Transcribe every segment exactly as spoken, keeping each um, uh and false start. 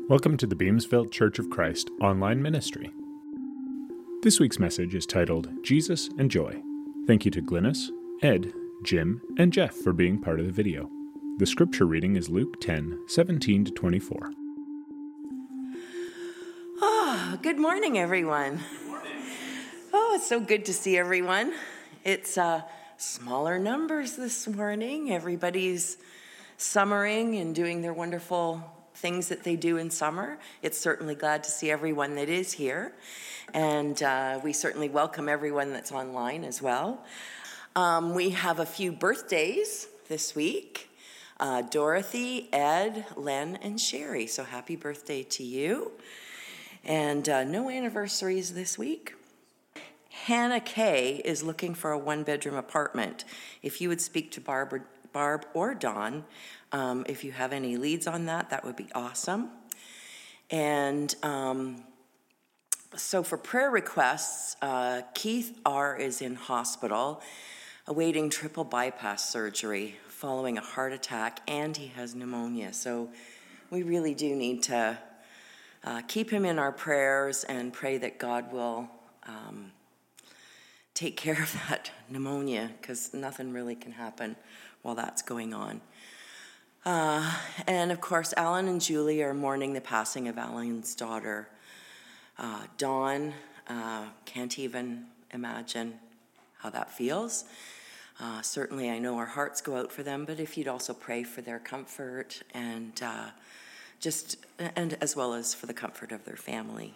Welcome to the Beamsville Church of Christ online ministry. This week's message is titled Jesus and Joy. Thank you to Glynis, Ed, Jim, and Jeff for being part of the video. The scripture reading is Luke ten, seventeen to twenty-four. Oh, good morning, everyone. Good morning. Oh, it's so good to see everyone. It's uh, smaller numbers this morning. Everybody's summering and doing their wonderful things that they do in summer. It's certainly glad to see everyone that is here. And uh, we certainly welcome everyone that's online as well. Um, we have a few birthdays this week. Uh, Dorothy, Ed, Len, and Sherry. So happy birthday to you. And uh, no anniversaries this week. Hannah Kay is looking for a one-bedroom apartment. If you would speak to Barb or, Barb or Dawn, um, if you have any leads on that, that would be awesome. And um, so for prayer requests, uh, Keith R. is in hospital, awaiting triple bypass surgery following a heart attack, and he has pneumonia. So we really do need to uh, keep him in our prayers and pray that God will um, take care of that pneumonia, because nothing really can happen while that's going on. Uh, and of course, Alan and Julie are mourning the passing of Alan's daughter. Uh, Dawn, uh, can't even imagine how that feels. Uh, certainly, I know our hearts go out for them, but if you'd also pray for their comfort and uh, just, and as well as for the comfort of their family.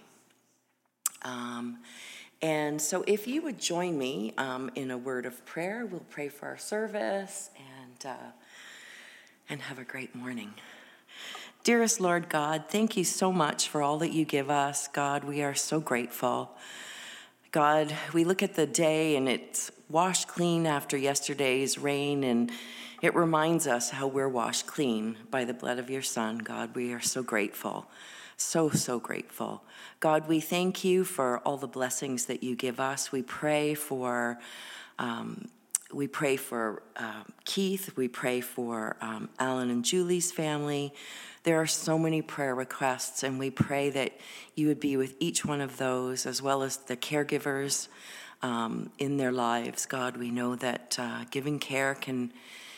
Um, and so if you would join me um, in a word of prayer, we'll pray for our service and uh, and have a great morning. Dearest Lord God, thank you so much for all that you give us. God, we are so grateful. God, we look at the day and it's washed clean after yesterday's rain, and it reminds us how we're washed clean by the blood of your Son. God, we are so grateful. So, so grateful. God, we thank you for all the blessings that you give us. We pray for um, we pray for uh, Keith. We pray for um, Alan and Julie's family. There are so many prayer requests, and we pray that you would be with each one of those, as well as the caregivers um, in their lives. God, we know that uh, giving care can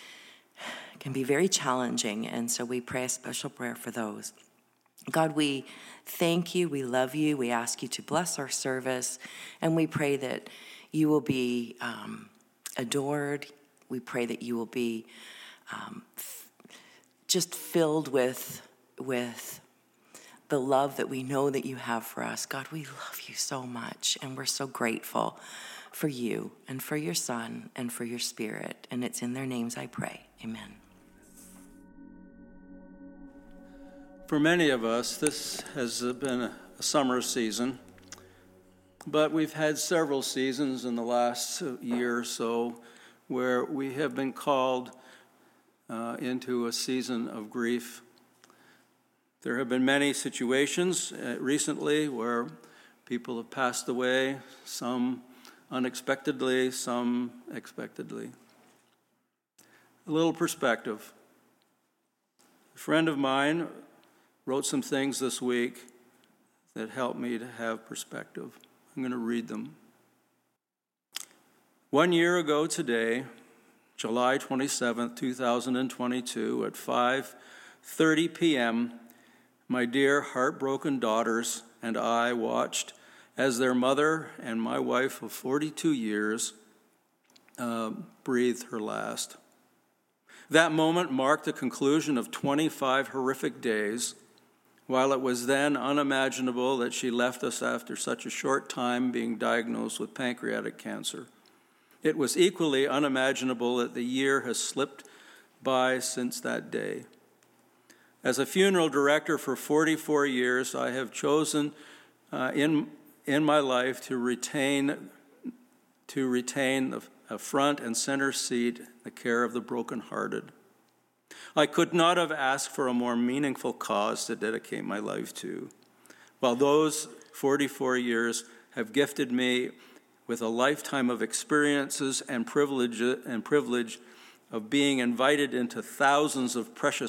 can be very challenging, and so we pray a special prayer for those. God, we thank you, we love you, we ask you to bless our service, and we pray that you will be um, adored. We pray that you will be um, f- just filled with, with the love that we know that you have for us. God, we love you so much, and we're so grateful for you and for your Son and for your Spirit, and it's in their names I pray. Amen. For many of us, this has been a summer season, but we've had several seasons in the last year or so where we have been called uh, into a season of grief. There have been many situations uh, recently where people have passed away, some unexpectedly, some expectedly. A little perspective. A friend of mine wrote some things this week that helped me to have perspective. I'm going to read them. One year ago today, July twenty-seventh, twenty twenty-two, at five thirty p.m., my dear heartbroken daughters and I watched as their mother and my wife of forty-two years uh, breathed her last. That moment marked the conclusion of twenty-five horrific days. While it was then unimaginable that she left us after such a short time being diagnosed with pancreatic cancer, it was equally unimaginable that the year has slipped by since that day. As a funeral director for forty-four years, I have chosen uh, in in my life to retain to retain the, a front and center seat, the care of the brokenhearted. I could not have asked for a more meaningful cause to dedicate my life to. While those forty-four years have gifted me with a lifetime of experiences and privilege and privilege of being invited into thousands of precious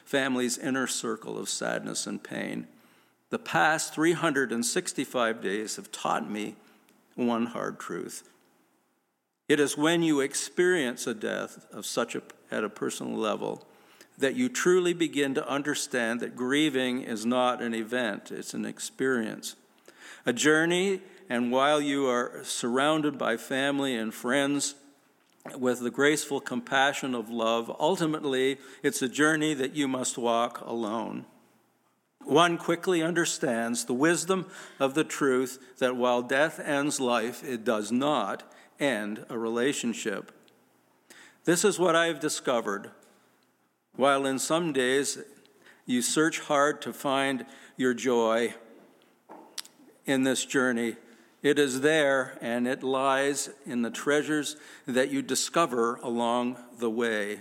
family's inner circle of sadness and pain. The past three hundred sixty-five days have taught me one hard truth. It is when you experience a death of such a, at a personal level that you truly begin to understand that grieving is not an event, it's an experience, a journey. And while you are surrounded by family and friends with the graceful compassion of love, ultimately it's a journey that you must walk alone. One quickly understands the wisdom of the truth that while death ends life, it does not end a relationship. This is what I have discovered. While in some days you search hard to find your joy in this journey, it is there and it lies in the treasures that you discover along the way.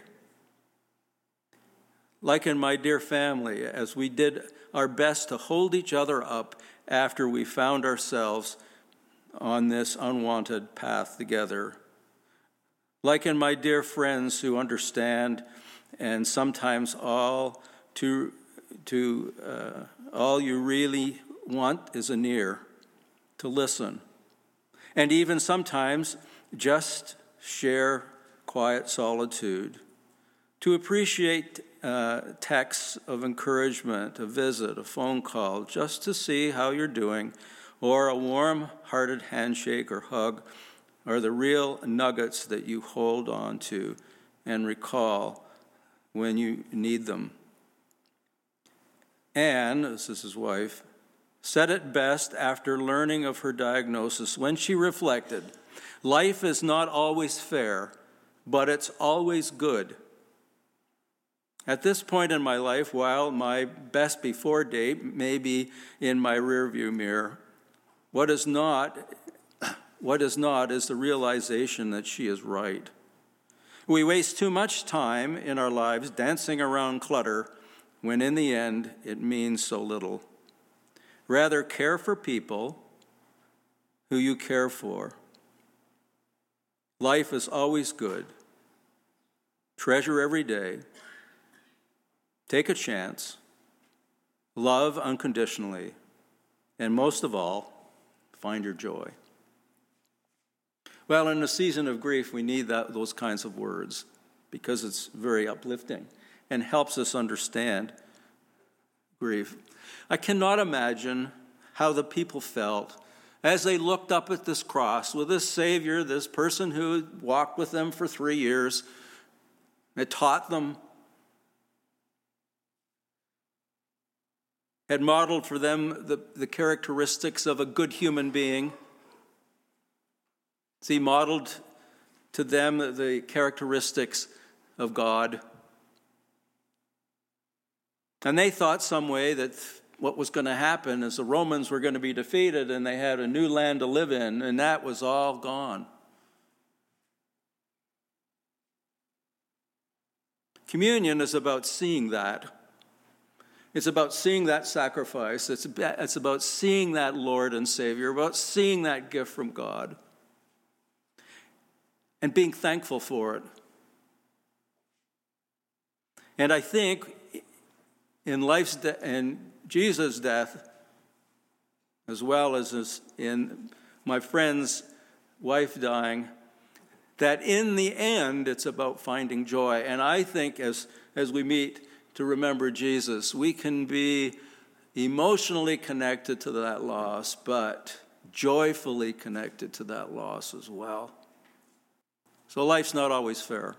Like in my dear family, as we did our best to hold each other up after we found ourselves on this unwanted path together. Like in my dear friends who understand, and sometimes all to to uh, all you really want is an ear to listen, and even sometimes just share quiet solitude, to appreciate uh, texts of encouragement, a visit, a phone call, just to see how you're doing, or a warm-hearted handshake or hug, are the real nuggets that you hold on to and recall when you need them. Anne, this is his wife, said it best after learning of her diagnosis when she reflected, "Life is not always fair, but it's always good." At this point in my life, while my best before date may be in my rearview mirror, what is not, what is not is the realization that she is right. We waste too much time in our lives dancing around clutter when in the end it means so little. Rather, care for people who you care for. Life is always good. Treasure every day. Take a chance. Love unconditionally. And most of all, find your joy. Well, in a season of grief, we need that, those kinds of words because it's very uplifting and helps us understand grief. I cannot imagine how the people felt as they looked up at this cross with this Savior, this person who had walked with them for three years, had taught them, had modeled for them the, the characteristics of a good human being. He modeled to them the characteristics of God. And they thought some way that what was going to happen is the Romans were going to be defeated and they had a new land to live in, and that was all gone. Communion is about seeing that. It's about seeing that sacrifice. It's, it's about seeing that Lord and Savior, about seeing that gift from God and being thankful for it. And I think in life's de- in Jesus' death, as well as in my friend's wife dying, that in the end it's about finding joy. And I think as, as we meet to remember Jesus, we can be emotionally connected to that loss, but joyfully connected to that loss as well. So life's not always fair,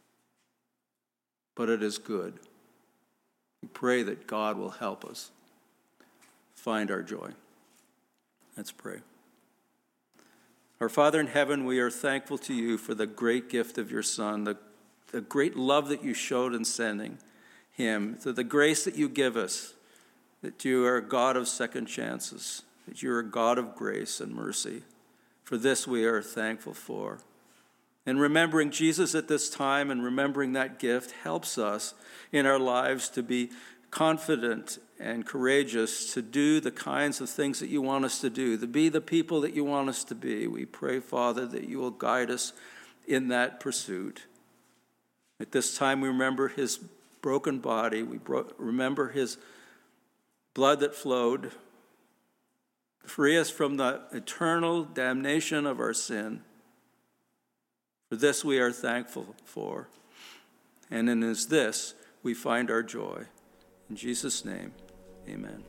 but it is good. We pray that God will help us find our joy. Let's pray. Our Father in heaven, we are thankful to you for the great gift of your Son, the, the great love that you showed in sending him, to the grace that you give us, that you are a God of second chances, that you are a God of grace and mercy. For this we are thankful for. And remembering Jesus at this time and remembering that gift helps us in our lives to be confident and courageous to do the kinds of things that you want us to do, to be the people that you want us to be. We pray, Father, that you will guide us in that pursuit. At this time, we remember his broken body. We bro- remember his blood that flowed, free us from the eternal damnation of our sin. For this we are thankful for. And in this we find our joy. In Jesus' name, amen.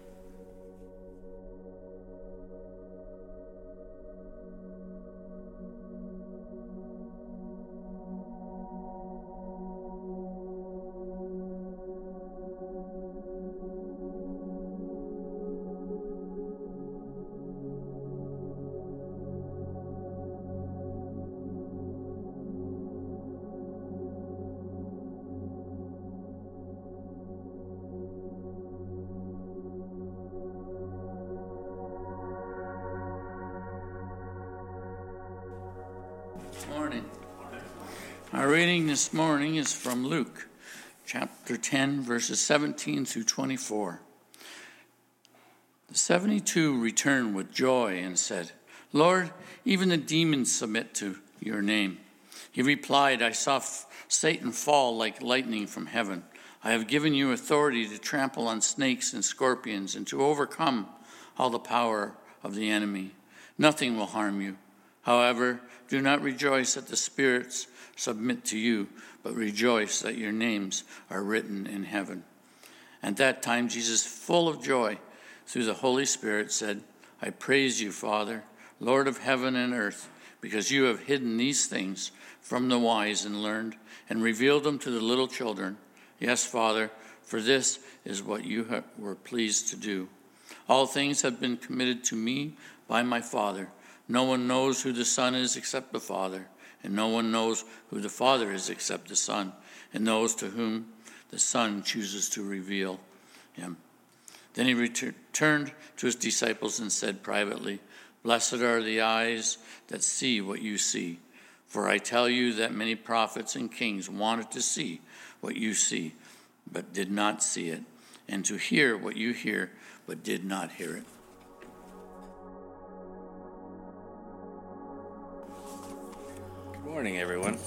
Morning. Our reading this morning is from Luke, chapter ten, verses seventeen through twenty-four. The seventy-two returned with joy and said, "Lord, even the demons submit to your name." He replied, "I saw f- Satan fall like lightning from heaven. I have given you authority to trample on snakes and scorpions and to overcome all the power of the enemy. Nothing will harm you. However, do not rejoice that the spirits submit to you, but rejoice that your names are written in heaven." At that time, Jesus, full of joy through the Holy Spirit, said, "I praise you, Father, Lord of heaven and earth, because you have hidden these things from the wise and learned and revealed them to the little children. Yes, Father, for this is what you ha- were pleased to do. All things have been committed to me by my Father. No one knows who the Son is except the Father, and no one knows who the Father is except the Son, and those to whom the Son chooses to reveal him." Then he returned to his disciples and said privately, "Blessed are the eyes that see what you see. For I tell you that many prophets and kings wanted to see what you see, but did not see it, and to hear what you hear, but did not hear it." Good morning, everyone.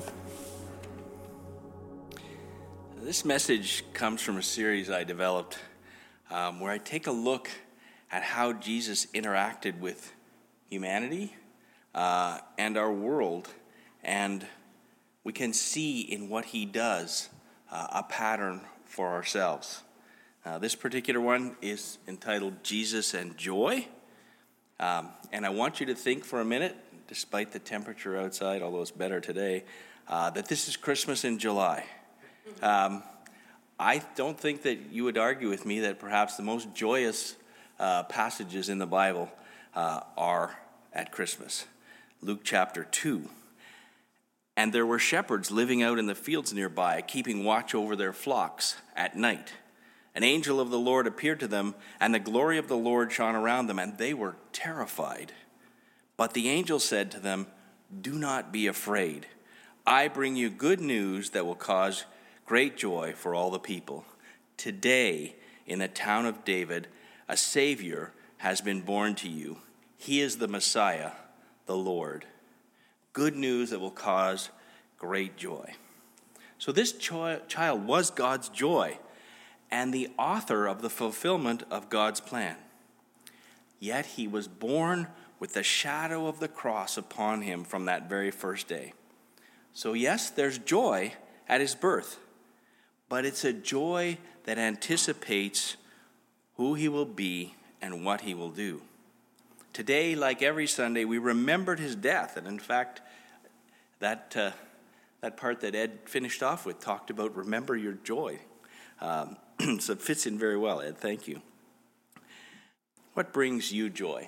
This message comes from a series I developed um, where I take a look at how Jesus interacted with humanity uh, and our world, and we can see in what he does uh, a pattern for ourselves. Uh, this particular one is entitled Jesus and Joy, um, and I want you to think for a minute, despite the temperature outside, although it's better today, uh, that this is Christmas in July. Um, I don't think that you would argue with me that perhaps the most joyous uh, passages in the Bible uh, are at Christmas. Luke chapter two. "And there were shepherds living out in the fields nearby, keeping watch over their flocks at night. An angel of the Lord appeared to them, and the glory of the Lord shone around them, and they were terrified. But the angel said to them, 'Do not be afraid. I bring you good news that will cause great joy for all the people. Today, in the town of David, a Savior has been born to you. He is the Messiah, the Lord.' Good news that will cause great joy." So this cho- child was God's joy and the author of the fulfillment of God's plan. Yet he was born with the shadow of the cross upon him from that very first day. So yes, there's joy at his birth, but it's a joy that anticipates who he will be and what he will do. Today, like every Sunday, we remembered his death, and in fact, that uh, that part that Ed finished off with talked about remember your joy. Um, so it fits in very well, Ed. Thank you. What brings you joy?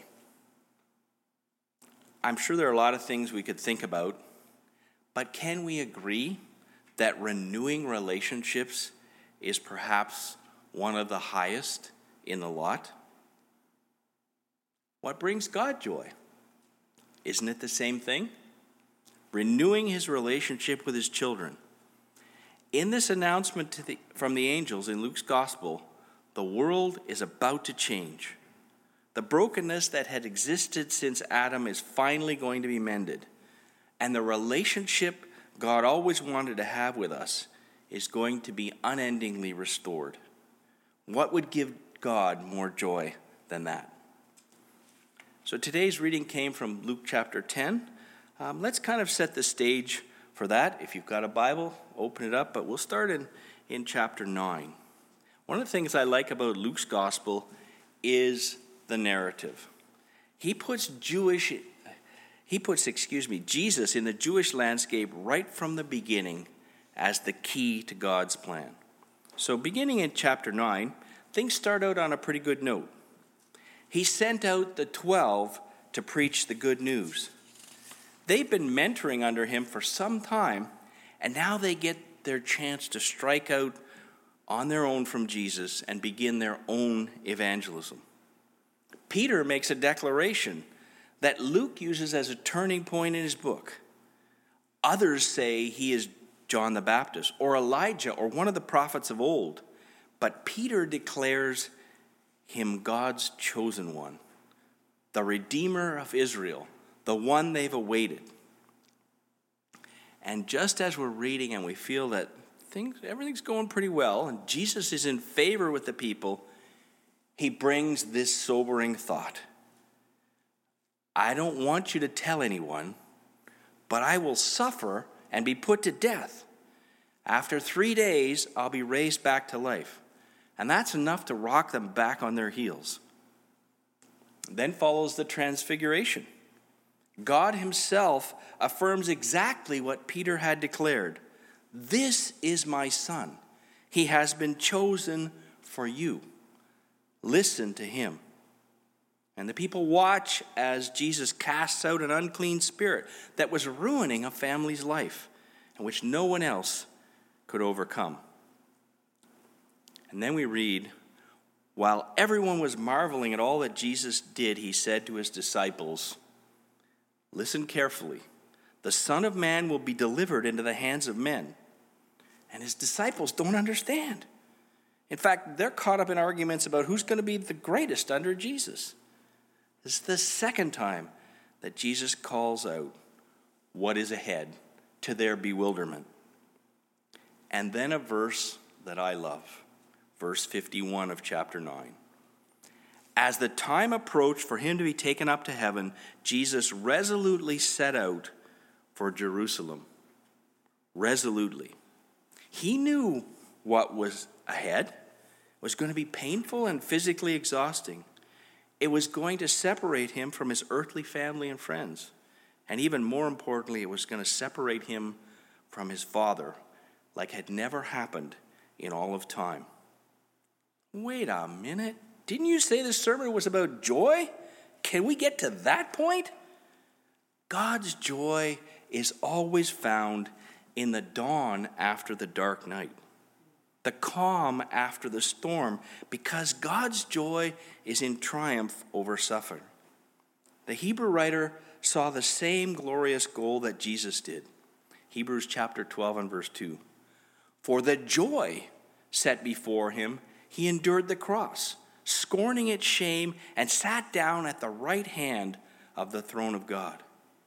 I'm sure there are a lot of things we could think about, but can we agree that renewing relationships is perhaps one of the highest in the lot? What brings God joy? Isn't it the same thing? Renewing his relationship with his children. In this announcement to the, from the angels in Luke's gospel, the world is about to change. The brokenness that had existed since Adam is finally going to be mended. And the relationship God always wanted to have with us is going to be unendingly restored. What would give God more joy than that? So today's reading came from Luke chapter ten. Um, let's kind of set the stage for that. If you've got a Bible, open it up, but we'll start in, in chapter nine. One of the things I like about Luke's gospel is the narrative. He puts Jewish, he puts, excuse me, Jesus in the Jewish landscape right from the beginning as the key to God's plan. So beginning in chapter nine, things start out on a pretty good note. He sent out the twelve to preach the good news. They've been mentoring under him for some time, and now they get their chance to strike out on their own from Jesus and begin their own evangelism. Peter makes a declaration that Luke uses as a turning point in his book. Others say he is John the Baptist or Elijah or one of the prophets of old, but Peter declares him God's chosen one, the Redeemer of Israel, the one they've awaited. And just as we're reading and we feel that things, everything's going pretty well and Jesus is in favor with the people, he brings this sobering thought. I don't want you to tell anyone, but I will suffer and be put to death. After three days, I'll be raised back to life. And that's enough to rock them back on their heels. Then follows the transfiguration. God himself affirms exactly what Peter had declared. This is my son. He has been chosen for you. Listen to him. And the people watch as Jesus casts out an unclean spirit that was ruining a family's life and which no one else could overcome. And then we read, while everyone was marveling at all that Jesus did, he said to his disciples, listen carefully. The Son of Man will be delivered into the hands of men. And his disciples don't understand. In fact, they're caught up in arguments about who's going to be the greatest under Jesus. This is the second time that Jesus calls out what is ahead to their bewilderment. And then a verse that I love, verse fifty-one of chapter nine. As the time approached for him to be taken up to heaven, Jesus resolutely set out for Jerusalem. Resolutely. He knew what was ahead. It was going to be painful and physically exhausting. It was going to separate him from his earthly family and friends. And even more importantly, it was going to separate him from his Father like had never happened in all of time. Wait a minute. Didn't you say this sermon was about joy? Can we get to that point? God's joy is always found in the dawn after the dark night, the calm after the storm, because God's joy is in triumph over suffering. The Hebrew writer saw the same glorious goal that Jesus did. Hebrews chapter twelve and verse two. For the joy set before him, he endured the cross, scorning its shame, and sat down at the right hand of the throne of God.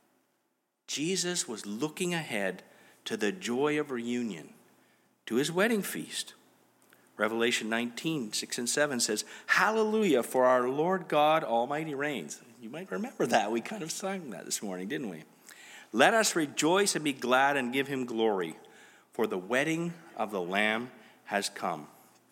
Jesus was looking ahead to the joy of reunion, to his wedding feast. Revelation nineteen, six and seven says, Hallelujah, for our Lord God Almighty reigns. You might remember that. We kind of sang that this morning, didn't we? Let us rejoice and be glad and give him glory, for the wedding of the Lamb has come.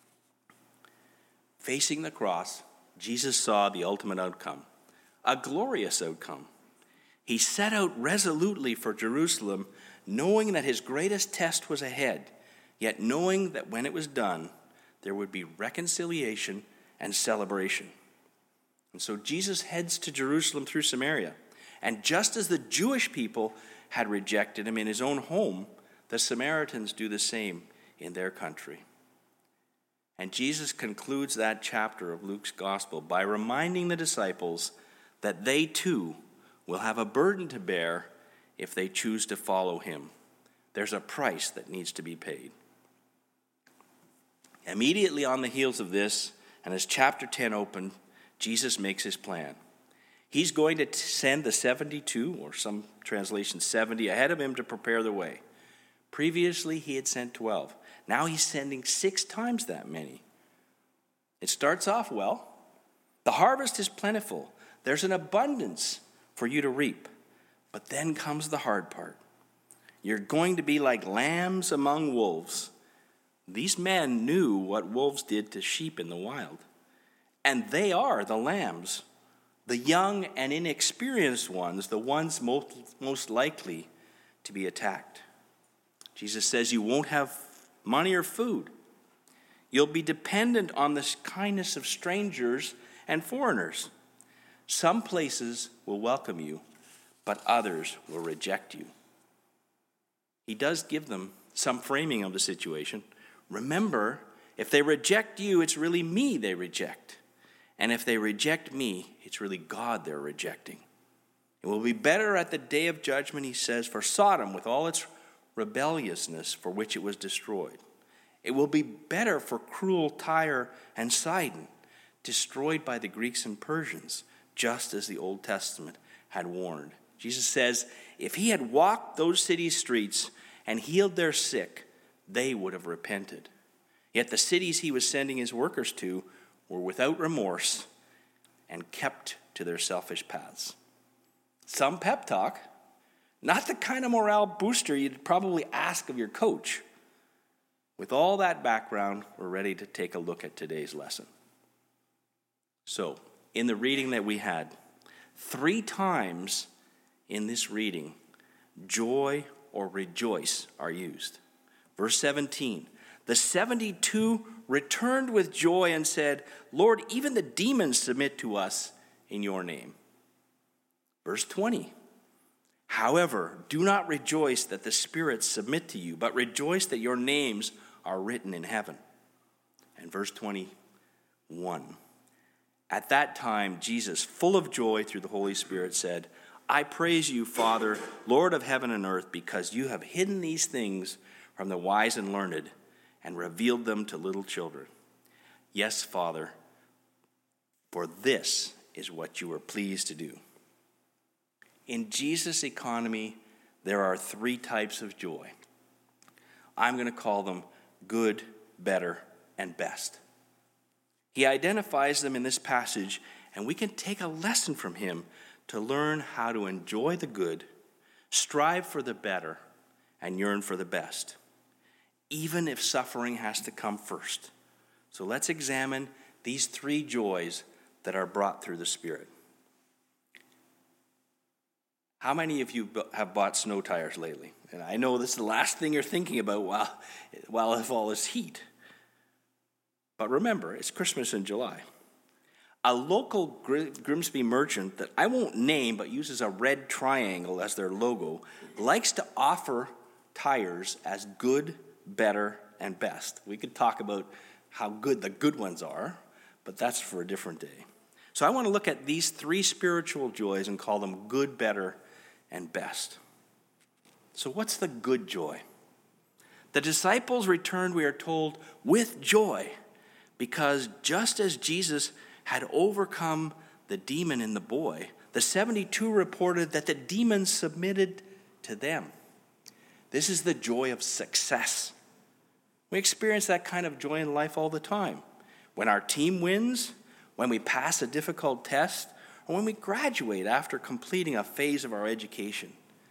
Facing the cross, Jesus saw the ultimate outcome, a glorious outcome. He set out resolutely for Jerusalem, knowing that his greatest test was ahead, yet knowing that when it was done, there would be reconciliation and celebration. And so Jesus heads to Jerusalem through Samaria. And just as the Jewish people had rejected him in his own home, the Samaritans do the same in their country. And Jesus concludes that chapter of Luke's gospel by reminding the disciples that they too will have a burden to bear if they choose to follow him. There's a price that needs to be paid. Immediately on the heels of this, and as chapter ten opened, Jesus makes his plan. He's going to send the seventy-two, or some translations seventy, ahead of him to prepare the way. Previously, he had sent twelve. Now he's sending six times that many. It starts off well. The harvest is plentiful. There's an abundance for you to reap. But then comes the hard part. You're going to be like lambs among wolves. These men knew what wolves did to sheep in the wild. And they are the lambs, the young and inexperienced ones, the ones most, most likely to be attacked. Jesus says you won't have money or food. You'll be dependent on the kindness of strangers and foreigners. Some places will welcome you, but others will reject you. He does give them some framing of the situation. Remember, if they reject you, it's really me they reject. And if they reject me, it's really God they're rejecting. It will be better at the day of judgment, he says, for Sodom with all its rebelliousness for which it was destroyed. It will be better for cruel Tyre and Sidon, destroyed by the Greeks and Persians, just as the Old Testament had warned. Jesus says, if he had walked those cities' streets and healed their sick, they would have repented. Yet the cities he was sending his workers to were without remorse and kept to their selfish paths. Some pep talk, not the kind of morale booster you'd probably ask of your coach. With all that background, we're ready to take a look at today's lesson. So, in the reading that we had, three times in this reading, joy or rejoice are used. Verse seventeen, the seventy-two returned with joy and said, Lord, even the demons submit to us in your name. Verse twenty, however, do not rejoice that the spirits submit to you, but rejoice that your names are written in heaven. And verse twenty-one, at that time, Jesus, full of joy through the Holy Spirit, said, I praise you, Father, Lord of heaven and earth, because you have hidden these things from the wise and learned and revealed them to little children. Yes, Father, for this is what you were pleased to do. In Jesus' economy, there are three types of joy. I'm going to call them good, better, and best. He identifies them in this passage, and we can take a lesson from him to learn how to enjoy the good, strive for the better, and yearn for the best, even if suffering has to come first. So let's examine these three joys that are brought through the Spirit. How many of you have bought snow tires lately? And I know this is the last thing you're thinking about while, while of all this heat. But remember, it's Christmas in July. A local Grimsby merchant that I won't name but uses a red triangle as their logo likes to offer tires as good, better, and best. We could talk about how good the good ones are, but that's for a different day. So I want to look at these three spiritual joys and call them good, better, and best. So what's the good joy? The disciples returned, we are told, with joy, because just as Jesus had overcome the demon in the boy, the seventy-two reported that the demons submitted to them. This is the joy of success. We experience that kind of joy in life all the time. When our team wins, when we pass a difficult test, or when we graduate after completing a phase of our education.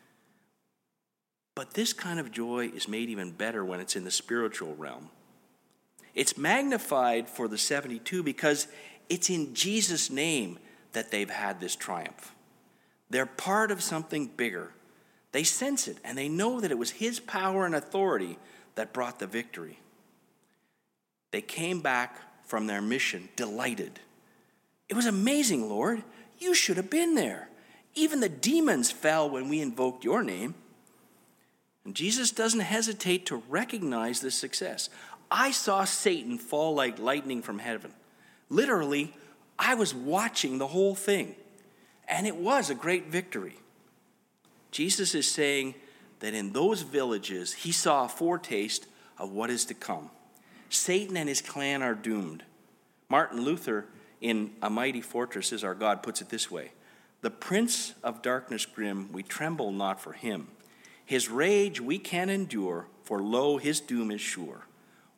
But this kind of joy is made even better when it's in the spiritual realm. It's magnified for the seventy-two because it's in Jesus' name that they've had this triumph. They're part of something bigger. They sense it, and they know that it was his power and authority that brought the victory. They came back from their mission delighted. It was amazing, Lord. You should have been there. Even the demons fell when we invoked your name. And Jesus doesn't hesitate to recognize this success. I saw Satan fall like lightning from heaven. Literally, I was watching the whole thing, and it was a great victory. Jesus is saying that in those villages, he saw a foretaste of what is to come. Satan and his clan are doomed. Martin Luther, in A Mighty Fortress Is Our God, puts it this way: the prince of darkness grim, we tremble not for him. His rage we can endure, for lo, his doom is sure.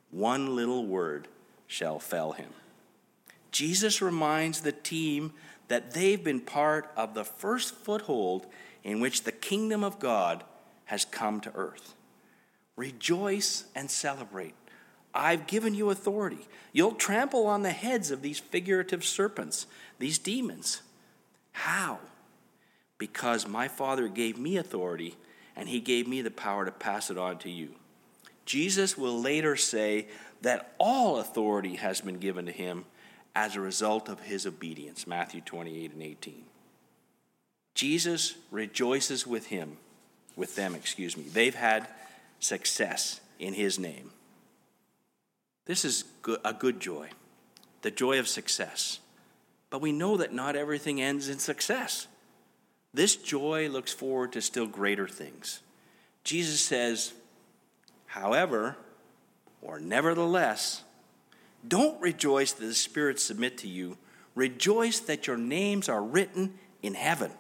one little word shall fell him. Jesus reminds the team that they've been part of the first foothold in which the kingdom of God has come to earth. Rejoice and celebrate. I've given you authority. You'll trample on the heads of these figurative serpents, these demons. How? Because my Father gave me authority, and he gave me the power to pass it on to you. Jesus will later say that all authority has been given to him as a result of his obedience, Matthew twenty-eight and eighteen. Jesus rejoices with him, with them, excuse me. They've had success in his name. This is a good joy, the joy of success. But we know that not everything ends in success. This joy looks forward to still greater things. Jesus says, however, or nevertheless, don't rejoice that the spirits submit to you. Rejoice that your names are written in heaven.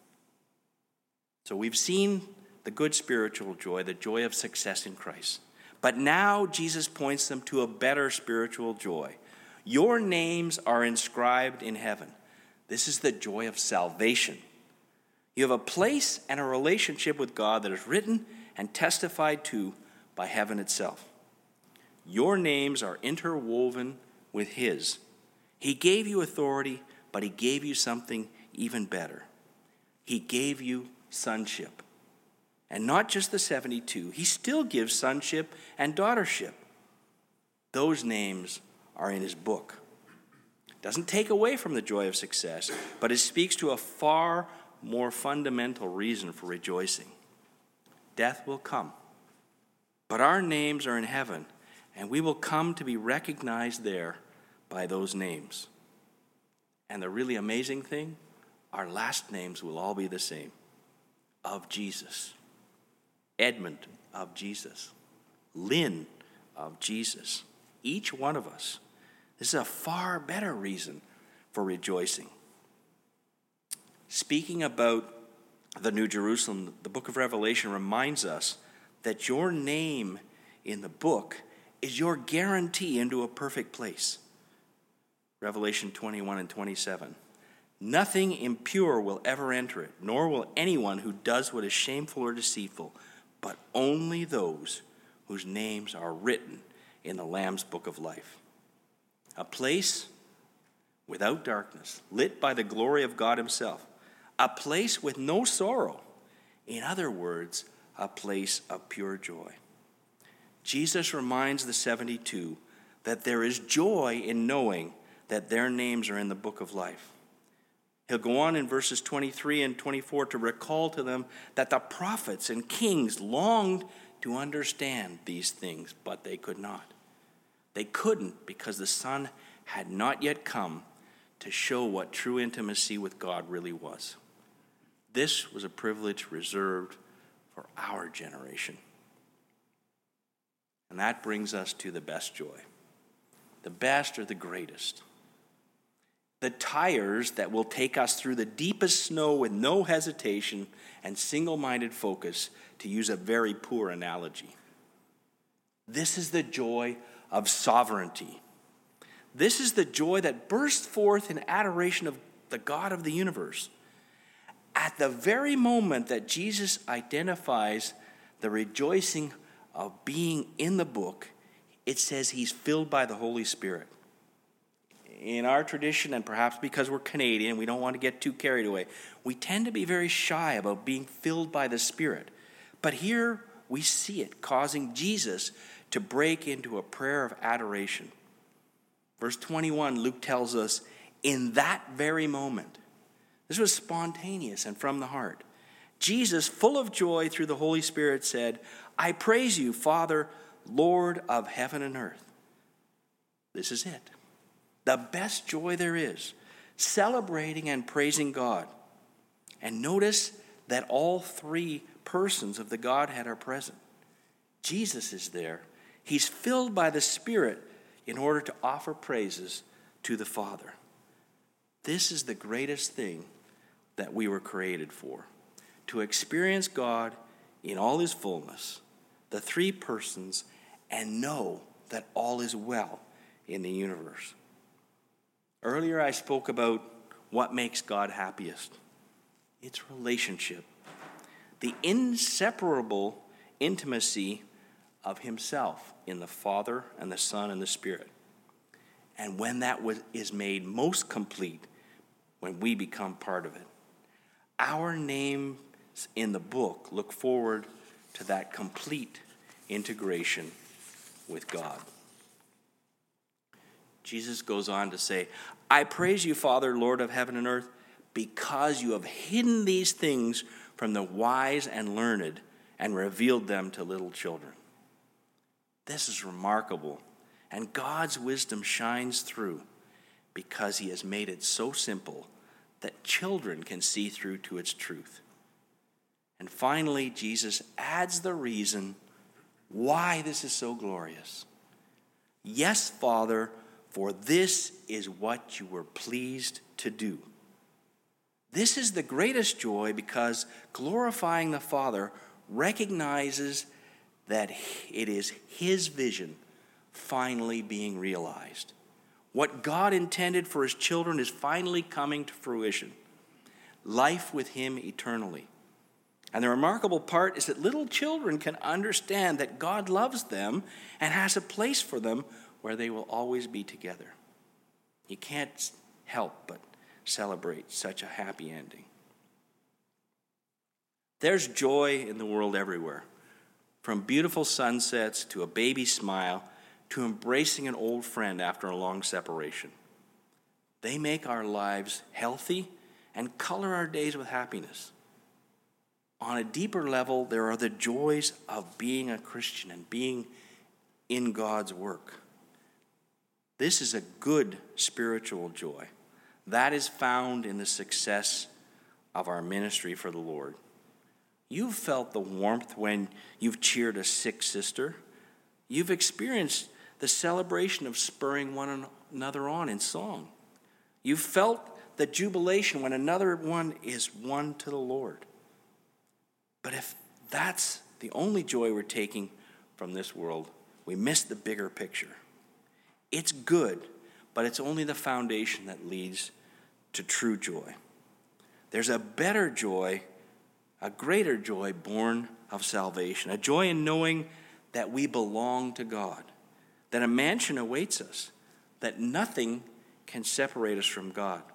So we've seen the good spiritual joy, the joy of success in Christ. But now Jesus points them to a better spiritual joy. Your names are inscribed in heaven. This is the joy of salvation. You have a place and a relationship with God that is written and testified to by heaven itself. Your names are interwoven with his. He gave you authority, but he gave you something even better. He gave you sonship. And not just the seventy-two. He still gives sonship and daughtership. Those names are in his book. It doesn't take away from the joy of success, but it speaks to a far more fundamental reason for rejoicing. Death will come, but our names are in heaven, and we will come to be recognized there by those names. And the really amazing thing, our last names will all be the same. Of Jesus. Edmund, of Jesus. Lynn, of Jesus. Each one of us. This is a far better reason for rejoicing. Speaking about the New Jerusalem, the book of Revelation reminds us that your name in the book is your guarantee into a perfect place. Revelation twenty-one and twenty-seven. Nothing impure will ever enter it, nor will anyone who does what is shameful or deceitful, but only those whose names are written in the Lamb's book of life. A place without darkness, lit by the glory of God himself. A place with no sorrow. In other words, a place of pure joy. Jesus reminds the seventy-two that there is joy in knowing that their names are in the book of life. He'll go on in verses twenty-three and twenty-four to recall to them that the prophets and kings longed to understand these things, but they could not. They couldn't because the Son had not yet come to show what true intimacy with God really was. This was a privilege reserved for our generation. And that brings us to the best joy. The best or the greatest. The tires that will take us through the deepest snow with no hesitation and single-minded focus, to use a very poor analogy. This is the joy of sovereignty. This is the joy that bursts forth in adoration of the God of the universe. At the very moment that Jesus identifies the rejoicing of being in the book, it says he's filled by the Holy Spirit. In our tradition, and perhaps because we're Canadian, we don't want to get too carried away, we tend to be very shy about being filled by the Spirit. But here we see it causing Jesus to break into a prayer of adoration. Verse twenty-one, Luke tells us, in that very moment, this was spontaneous and from the heart, Jesus, full of joy through the Holy Spirit, said, I praise you, Father, Lord of heaven and earth. This is it. The best joy there is, celebrating and praising God. And notice that all three persons of the Godhead are present. Jesus is there. He's filled by the Spirit in order to offer praises to the Father. This is the greatest thing that we were created for, to experience God in all his fullness, the three persons, and know that all is well in the universe. Earlier I spoke about what makes God happiest. It's relationship. The inseparable intimacy of himself in the Father and the Son and the Spirit. And when that was, is made most complete, when we become part of it. Our names in the book look forward to that complete integration with God. Jesus goes on to say, I praise you, Father, Lord of heaven and earth, because you have hidden these things from the wise and learned and revealed them to little children. This is remarkable, and God's wisdom shines through because he has made it so simple that children can see through to its truth. And finally, Jesus adds the reason why this is so glorious. Yes, Father, for this is what you were pleased to do. This is the greatest joy because glorifying the Father recognizes that it is his vision finally being realized. What God intended for his children is finally coming to fruition. Life with him eternally. And the remarkable part is that little children can understand that God loves them and has a place for them where they will always be together. You can't help but celebrate such a happy ending. There's joy in the world everywhere, from beautiful sunsets to a baby smile to embracing an old friend after a long separation. They make our lives healthy and color our days with happiness. On a deeper level, there are the joys of being a Christian and being in God's work. This is a good spiritual joy. That is found in the success of our ministry for the Lord. You've felt the warmth when you've cheered a sick sister. You've experienced the celebration of spurring one another on in song. You've felt the jubilation when another one is won to the Lord. But if that's the only joy we're taking from this world, we miss the bigger picture. It's good, but it's only the foundation that leads to true joy. There's a better joy, a greater joy born of salvation, a joy in knowing that we belong to God, that a mansion awaits us, that nothing can separate us from God.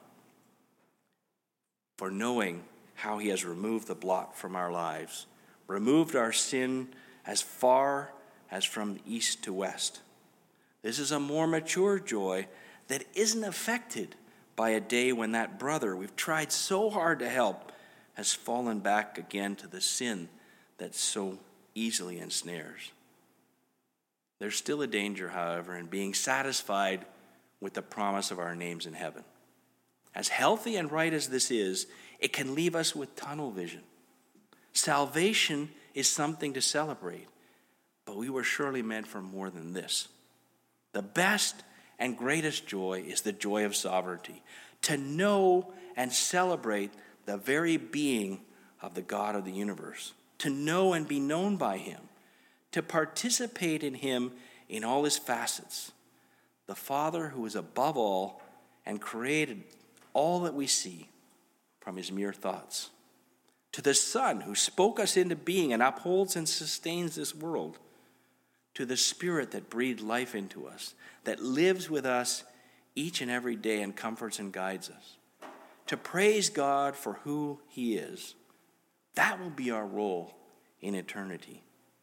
For knowing how he has removed the blot from our lives, removed our sin as far as from the east to west. This is a more mature joy that isn't affected by a day when that brother we've tried so hard to help has fallen back again to the sin that so easily ensnares. There's still a danger, however, in being satisfied with the promise of our names in heaven. As healthy and right as this is, it can leave us with tunnel vision. Salvation is something to celebrate, but we were surely meant for more than this. The best and greatest joy is the joy of sovereignty, to know and celebrate the very being of the God of the universe, to know and be known by him, to participate in him in all his facets, the Father who is above all and created all that we see from his mere thoughts, to the Son who spoke us into being and upholds and sustains this world, to the Spirit that breathed life into us, that lives with us each and every day and comforts and guides us, to praise God for who he is. That will be our role in eternity.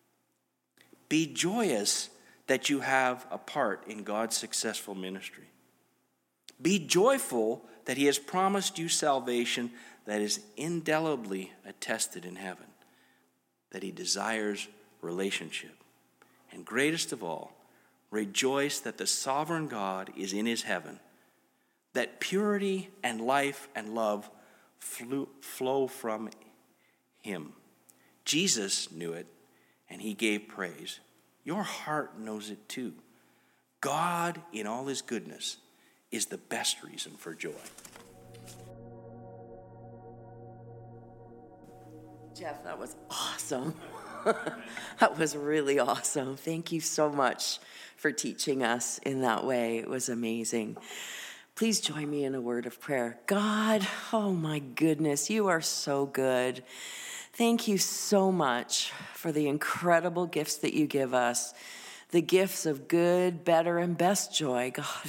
Be joyous that you have a part in God's successful ministry. Be joyful that he has promised you salvation that is indelibly attested in heaven, that he desires relationship. And greatest of all, rejoice that the sovereign God is in his heaven, that purity and life and love flew, flow from him. Jesus knew it, and he gave praise. Your heart knows it too. God, in all his goodness, is the best reason for joy. Jeff, that was awesome. That was really awesome. Thank you so much for teaching us in that way. It was amazing. Please join me in a word of prayer. God, oh my goodness, you are so good. Thank you so much for the incredible gifts that you give us, the gifts of good, better, and best joy. God,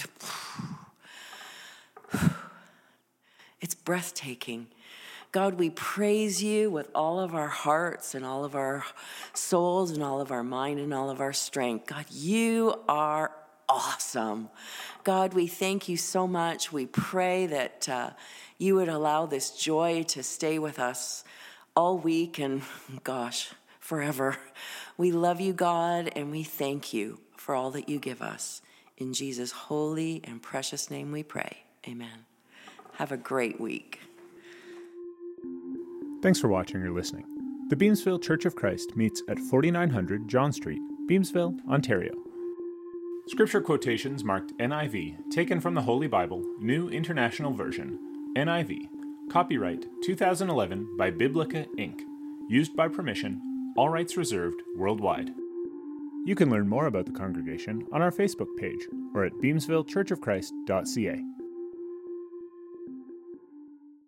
it's breathtaking. God, we praise you with all of our hearts and all of our souls and all of our mind and all of our strength. God, you are awesome. God, we thank you so much. We pray that uh, you would allow this joy to stay with us all week and, gosh, forever. We love you, God, and we thank you for all that you give us. In Jesus' holy and precious name we pray. Amen. Have a great week. Thanks for watching or listening. The Beamsville Church of Christ meets at forty-nine hundred John Street, Beamsville, Ontario. Scripture quotations marked N I V, taken from the Holy Bible, New International Version, N I V. Copyright two thousand eleven by Biblica, Incorporated. Used by permission, all rights reserved worldwide. You can learn more about the congregation on our Facebook page or at beamsville church of christ dot c a.